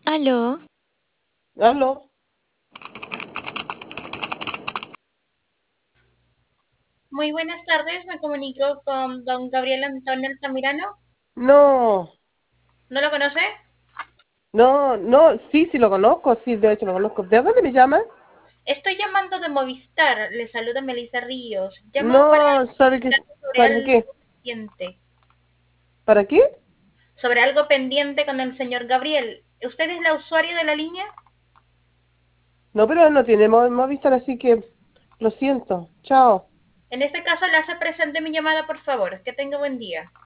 Aló, ¿Aló? Muy buenas tardes, me comunico con don Gabriel Antonio Altamirano. No, ¿No lo conoce? no, sí lo conozco, sí, de hecho lo conozco. ¿De dónde me llaman? Estoy llamando de Movistar, le saluda Melissa Ríos. Llamo para No, ¿sabe qué? comentarle sobre ¿Para qué? algo pendiente. ¿Para qué? Sobre algo pendiente con el señor Gabriel. ¿Usted es la usuaria de la línea? No, pero no tiene Movistar, así que lo siento. Chao. En este caso le hace presente mi llamada, por favor. Que tenga buen día.